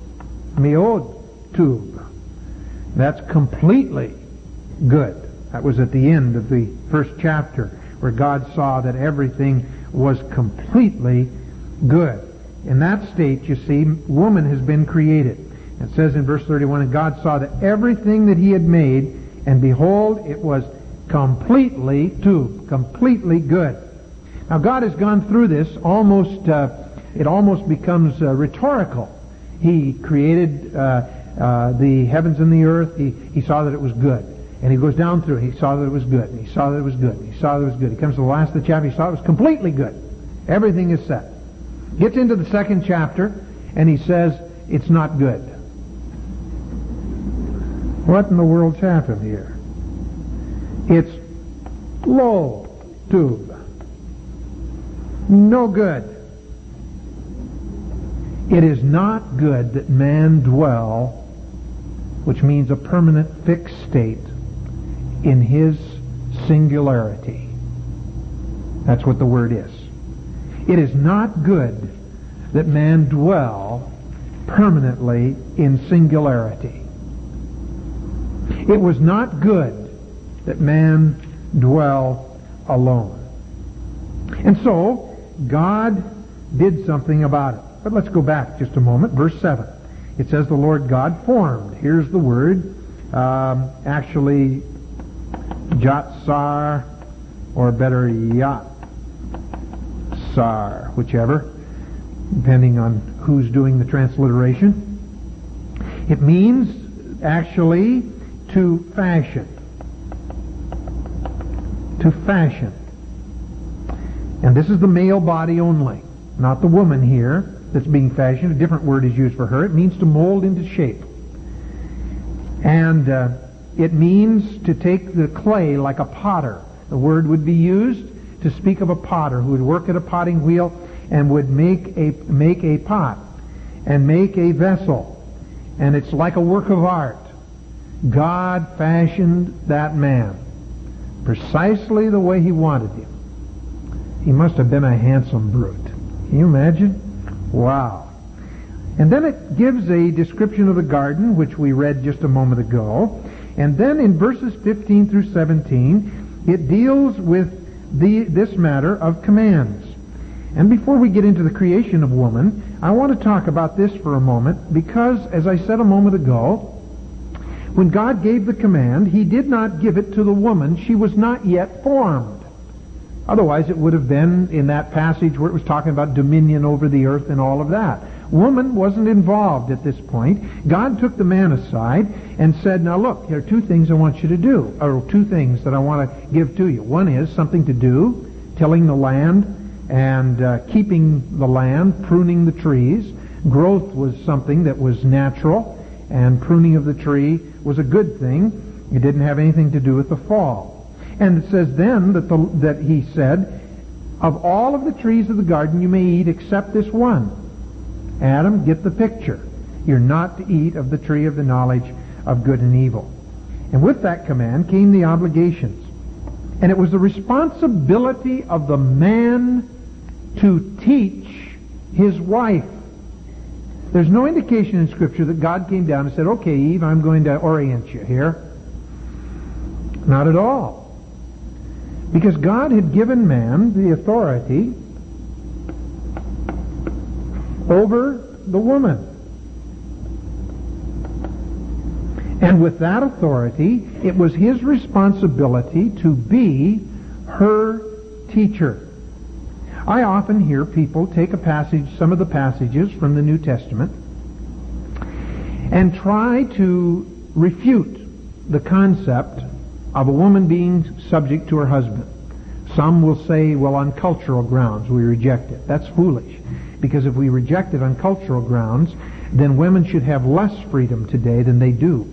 meod tube. That's completely good. That was at the end of the first chapter where God saw that everything was completely good. In that state, you see, woman has been created. It says in verse thirty-one, and God saw that everything that He had made, and behold, it was completely tube, completely good. Now, God has gone through this almost, uh, it almost becomes uh, rhetorical. He created uh, uh, the heavens and the earth. He, he saw that it was good. And he goes down through it. He saw that it was good. And he saw that it was good. And he saw that it was good. He comes to the last of the chapter. He saw it was completely good. Everything is set. Gets into the second chapter, and he says, it's not good. What in the world's happened here? It's low tube. No good. It is not good that man dwell, which means a permanent fixed state, in his singularity. That's what the word is. It is not good that man dwell permanently in singularity. It was not good that man dwell alone. And so, God did something about it. But let's go back just a moment. Verse seven. It says the Lord God formed. Here's the word. Um, actually, Jatsar, or better, Yatsar, whichever, depending on who's doing the transliteration. It means, actually, to fashion. To fashion. And this is the male body only, not the woman here that's being fashioned. A different word is used for her. It means to mold into shape. And uh, it means to take the clay like a potter. The word would be used to speak of a potter who would work at a potting wheel and would make a make a pot and make a vessel. And it's like a work of art. God fashioned that man precisely the way He wanted him. He must have been a handsome brute. Can you imagine? Wow. And then it gives a description of the garden, which we read just a moment ago. And then in verses fifteen through seventeen, it deals with the this matter of commands. And before we get into the creation of woman, I want to talk about this for a moment because, as I said a moment ago, when God gave the command, He did not give it to the woman. She was not yet formed. Otherwise, it would have been in that passage where it was talking about dominion over the earth and all of that. Woman wasn't involved at this point. God took the man aside and said, now look, there are two things I want you to do, or two things that I want to give to you. One is something to do, tilling the land and uh, keeping the land, pruning the trees. Growth was something that was natural, and pruning of the tree was a good thing. It didn't have anything to do with the fall. And it says then that, the, that he said, of all of the trees of the garden you may eat except this one. Adam, get the picture. You're not to eat of the tree of the knowledge of good and evil. And with that command came the obligations. And it was the responsibility of the man to teach his wife. There's no indication in Scripture that God came down and said, okay, Eve, I'm going to orient you here. Not at all. Because God had given man the authority over the woman. And with that authority, it was his responsibility to be her teacher. I often hear people take a passage, some of the passages from the New Testament, and try to refute the concept of a woman being subject to her husband. Some will say, well, on cultural grounds we reject it. That's foolish, because if we reject it on cultural grounds, then women should have less freedom today than they do.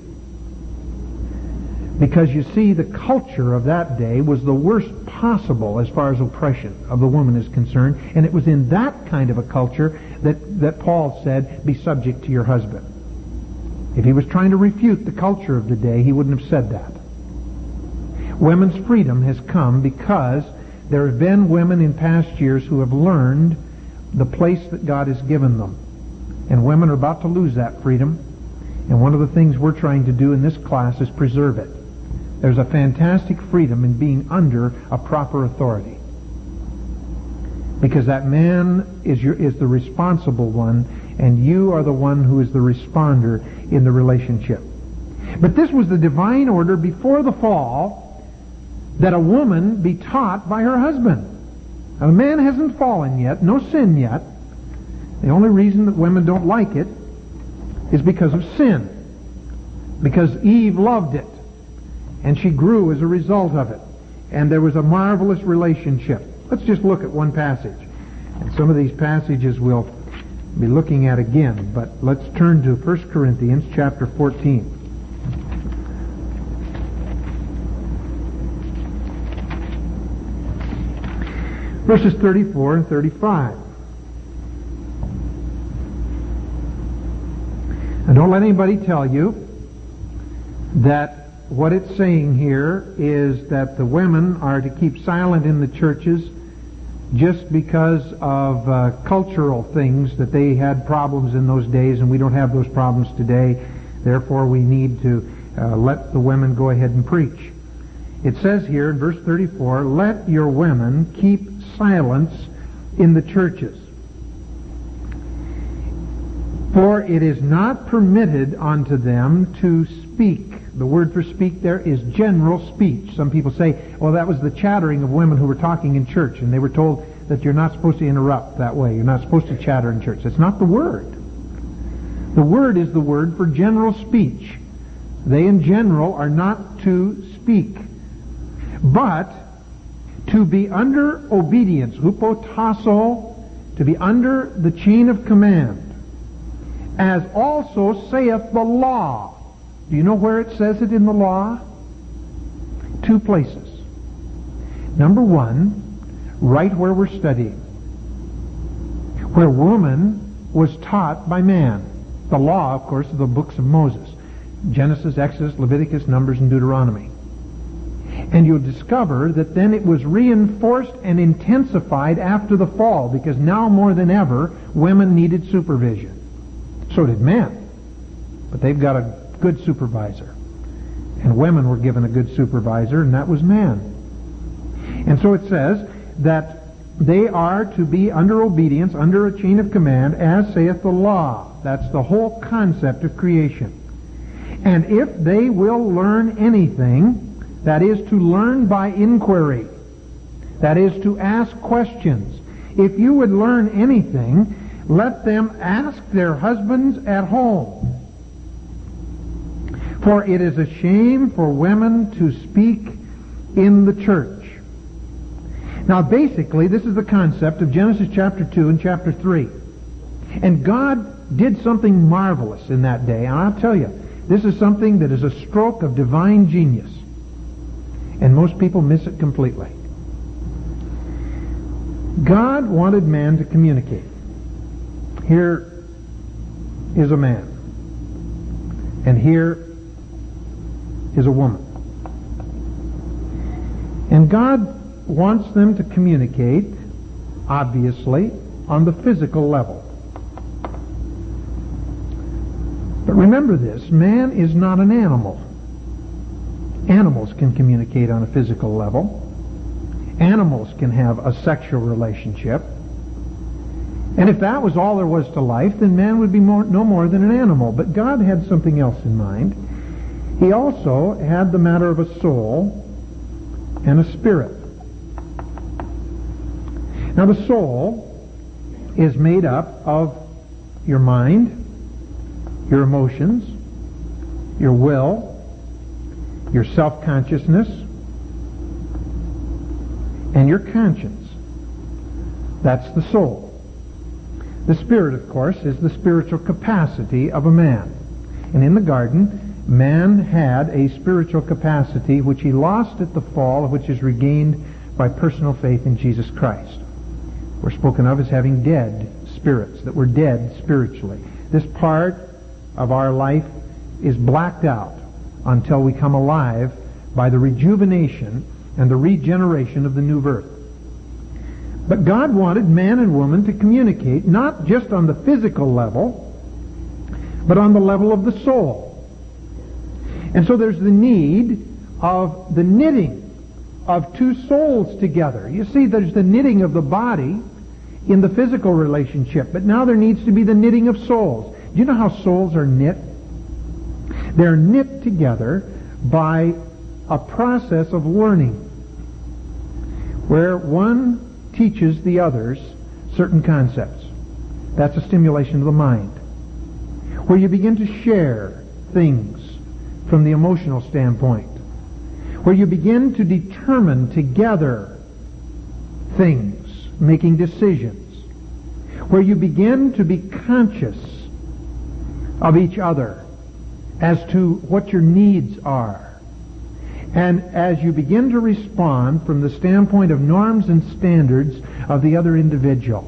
Because you see, the culture of that day was the worst possible as far as oppression of the woman is concerned, and it was in that kind of a culture that, that Paul said, be subject to your husband. If he was trying to refute the culture of the day, he wouldn't have said that. Women's freedom has come because there have been women in past years who have learned the place that God has given them. And women are about to lose that freedom, and one of the things we're trying to do in this class is preserve it. There's a fantastic freedom in being under a proper authority. Because that man is your, is the responsible one, and you are the one who is the responder in the relationship. But this was the divine order before the fall, that a woman be taught by her husband. Now, the man hasn't fallen yet, no sin yet. The only reason that women don't like it is because of sin. Because Eve loved it. And she grew as a result of it. And there was a marvelous relationship. Let's just look at one passage. And some of these passages we'll be looking at again. But let's turn to First Corinthians chapter fourteen. Verses thirty-four and thirty-five. And don't let anybody tell you that what it's saying here is that the women are to keep silent in the churches just because of uh, cultural things, that they had problems in those days and we don't have those problems today. Therefore, we need to uh, let the women go ahead and preach. It says here in verse thirty-four, let your women keep silence in the churches. For it is not permitted unto them to speak. The word for speak there is general speech. Some people say, well, that was the chattering of women who were talking in church, and they were told that you're not supposed to interrupt that way. You're not supposed to chatter in church. That's not the word. The word is the word for general speech. They in general are not to speak, but to be under obedience, hupotasso, to be under the chain of command, as also saith the law. Do you know where it says it in the law? Two places. Number one, right where we're studying, where woman was taught by man. The law, of course, are the books of Moses. Genesis, Exodus, Leviticus, Numbers, and Deuteronomy. And you'll discover that then it was reinforced and intensified after the fall, because now more than ever, women needed supervision. So did men. But they've got a good supervisor. And women were given a good supervisor, and that was man. And so it says that they are to be under obedience, under a chain of command, as saith the law. That's the whole concept of creation. And if they will learn anything, that is to learn by inquiry, that is to ask questions. If you would learn anything, let them ask their husbands at home. For it is a shame for women to speak in the church. Now basically, this is the concept of Genesis chapter two and chapter three. And God did something marvelous in that day. And I'll tell you, this is something that is a stroke of divine genius. And most people miss it completely. God wanted man to communicate. Here is a man. And here is a woman. And God wants them to communicate, obviously, on the physical level. But remember this, man is not an animal. Animals can communicate on a physical level. Animals can have a sexual relationship. And if that was all there was to life, then man would be more, no more than an animal. But God had something else in mind. He also had the matter of a soul and a spirit. Now the soul is made up of your mind, your emotions, your will, your self-consciousness, and your conscience. That's the soul. The spirit, of course, is the spiritual capacity of a man. And in the garden, man had a spiritual capacity which he lost at the fall, which is regained by personal faith in Jesus Christ. We're spoken of as having dead spirits, that we're dead spiritually. This part of our life is blacked out until we come alive by the rejuvenation and the regeneration of the new birth. But God wanted man and woman to communicate not just on the physical level, but on the level of the soul. And so there's the need of the knitting of two souls together. You see, there's the knitting of the body in the physical relationship, but now there needs to be the knitting of souls. Do you know how souls are knit? They're knit together by a process of learning, where one teaches the others certain concepts. That's a stimulation of the mind. Where you begin to share things from the emotional standpoint. Where you begin to determine together things, making decisions. Where you begin to be conscious of each other as to what your needs are. And as you begin to respond from the standpoint of norms and standards of the other individual.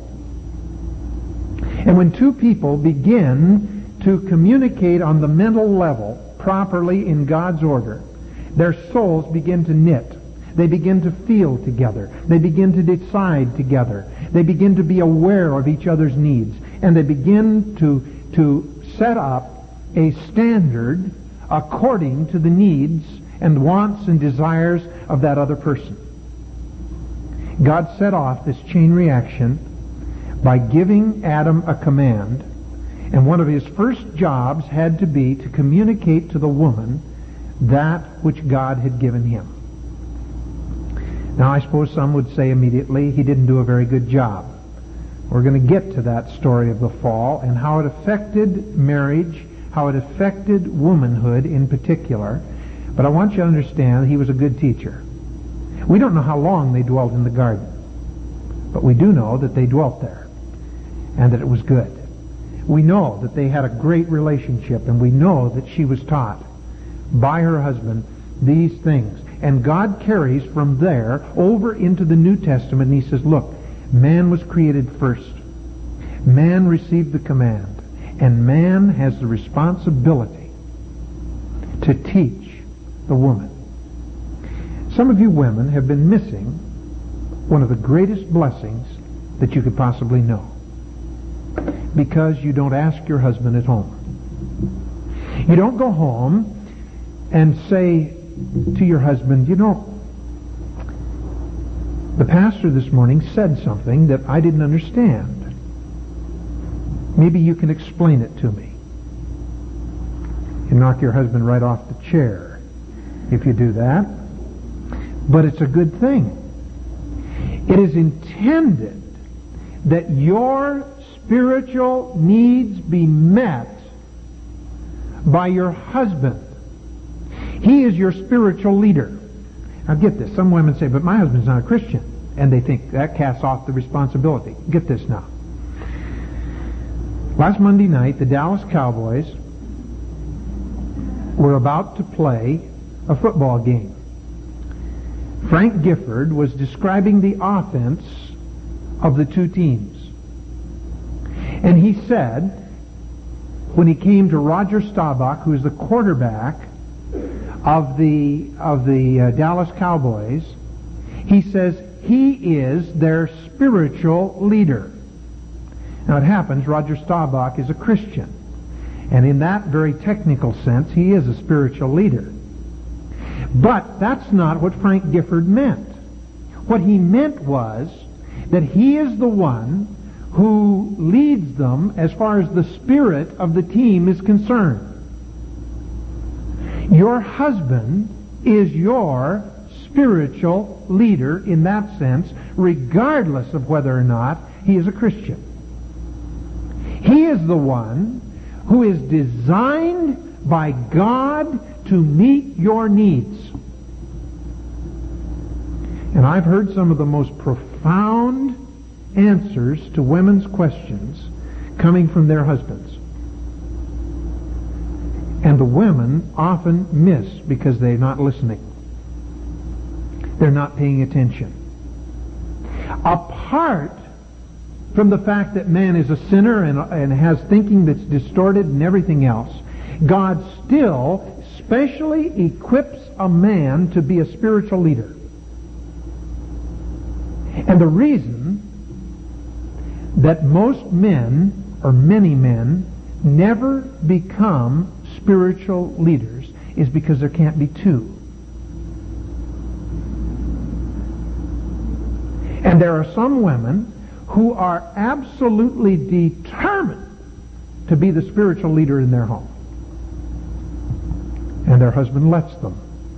And when two people begin to communicate on the mental level properly in God's order, their souls begin to knit. They begin to feel together. They begin to decide together. They begin to be aware of each other's needs. And they begin to, to set up a standard according to the needs and wants and desires of that other person. God set off this chain reaction by giving Adam a command, and one of his first jobs had to be to communicate to the woman that which God had given him. Now I suppose some would say immediately he didn't do a very good job. We're going to get to that story of the fall and how it affected marriage, how it affected womanhood in particular. But I want you to understand he was a good teacher. We don't know how long they dwelt in the garden, but we do know that they dwelt there and that it was good. We know that they had a great relationship, and we know that she was taught by her husband these things. And God carries from there over into the New Testament, and he says, look, man was created first. Man received the command, and man has the responsibility to teach the woman. Some of you women have been missing one of the greatest blessings that you could possibly know, because you don't ask your husband at home. You don't go home and say to your husband, you know, The pastor this morning said something that I didn't understand. Maybe you can explain it to me. You knock your husband right off the chair if you do that. But it's a good thing. It is intended that your spiritual needs be met by your husband. He is your spiritual leader. Now get this. Some women say, but my husband's not a Christian. And they think that casts off the responsibility. Get this now. Last Monday night, the Dallas Cowboys were about to play a football game. Frank Gifford was describing the offense of the two teams. And he said, when he came to Roger Staubach, who is the quarterback of the of the uh, Dallas Cowboys, he says he is their spiritual leader. Now it happens, Roger Staubach is a Christian. And in that very technical sense, he is a spiritual leader. But that's not what Frank Gifford meant. What he meant was that he is the one who leads them as far as the spirit of the team is concerned. Your husband is your spiritual leader in that sense, regardless of whether or not he is a Christian. He is the one who is designed by God to meet your needs. And I've heard some of the most profound answers to women's questions coming from their husbands. And the women often miss because they're not listening. They're not paying attention. Apart from the fact that man is a sinner and, and has thinking that's distorted and everything else, God still specially equips a man to be a spiritual leader. And the reason that most men, or many men, never become spiritual leaders is because there can't be two. And there are some women who are absolutely determined to be the spiritual leader in their home. And their husband lets them.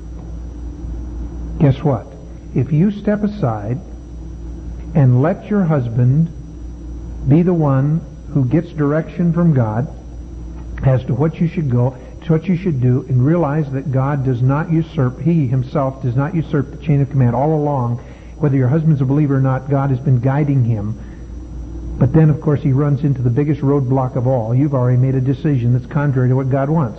Guess what? If you step aside and let your husband be the one who gets direction from God as to what you should go, to what you should do, and realize that God does not usurp, He Himself does not usurp the chain of command all along. Whether your husband's a believer or not, God has been guiding him. But then, of course, he runs into the biggest roadblock of all. You've already made a decision that's contrary to what God wants.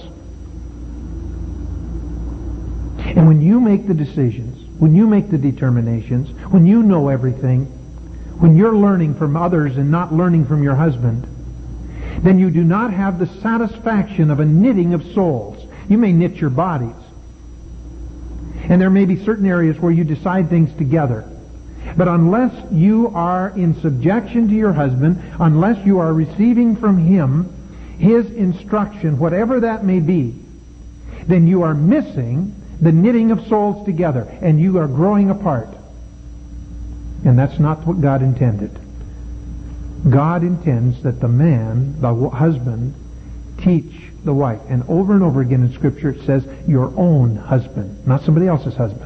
And when you make the decisions, when you make the determinations, when you know everything, when you're learning from others and not learning from your husband, then you do not have the satisfaction of a knitting of souls. You may knit your bodies. And there may be certain areas where you decide things together. But unless you are in subjection to your husband, unless you are receiving from him his instruction, whatever that may be, then you are missing the knitting of souls together, and you are growing apart. And that's not what God intended. God intends that the man, the husband, teach the wife. And over and over again in Scripture it says, your own husband, not somebody else's husband.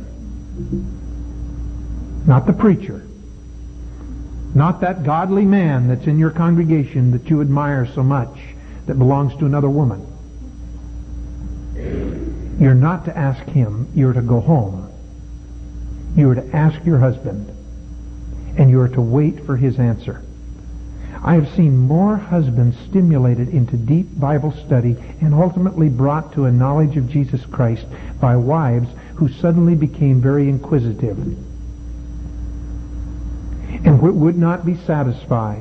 Not the preacher. Not that godly man that's in your congregation that you admire so much that belongs to another woman. You're not to ask him, you're to go home. You are to ask your husband, and you are to wait for his answer. I have seen more husbands stimulated into deep Bible study and ultimately brought to a knowledge of Jesus Christ by wives who suddenly became very inquisitive and would not be satisfied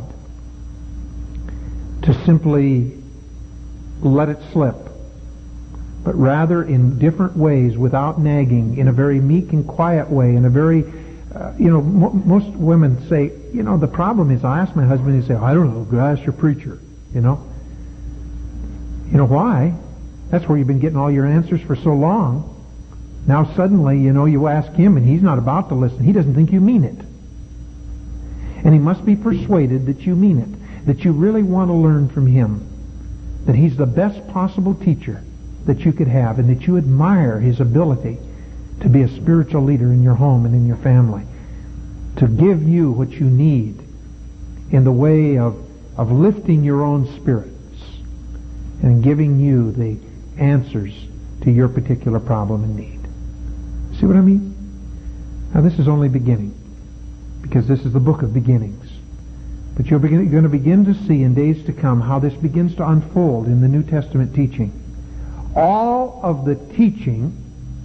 to simply let it slip, but rather in different ways, without nagging, in a very meek and quiet way, in a very, uh, you know, mo- most women say, you know, the problem is I ask my husband, he say, I don't know, go ask your preacher, you know. You know why? That's where you've been getting all your answers for so long. Now suddenly, you know, you ask him and he's not about to listen. He doesn't think you mean it. And he must be persuaded that you mean it, that you really want to learn from him, that he's the best possible teacher that you could have, and that you admire his ability to be a spiritual leader in your home and in your family, to give you what you need in the way of, of lifting your own spirits and giving you the answers to your particular problem and need. See what I mean? Now this is only beginning, because this is the book of beginnings. But you're, begin, you're going to begin to see in days to come how this begins to unfold in the New Testament teaching. All of the teaching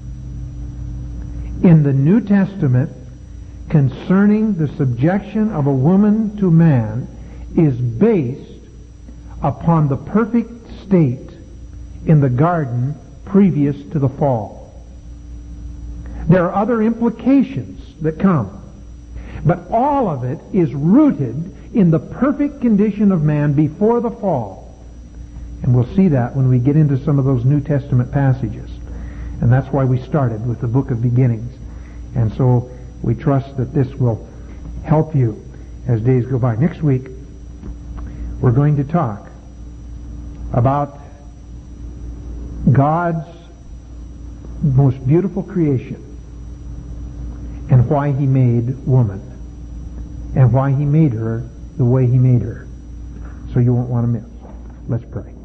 in the New Testament concerning the subjection of a woman to man is based upon the perfect state in the garden previous to the fall. There are other implications that come, but all of it is rooted in the perfect condition of man before the fall. And we'll see that when we get into some of those New Testament passages. And that's why we started with the book of beginnings. And so we trust that this will help you as days go by. Next week, we're going to talk about God's most beautiful creation and why he made woman and why he made her the way he made her. So you won't want to miss. Let's pray.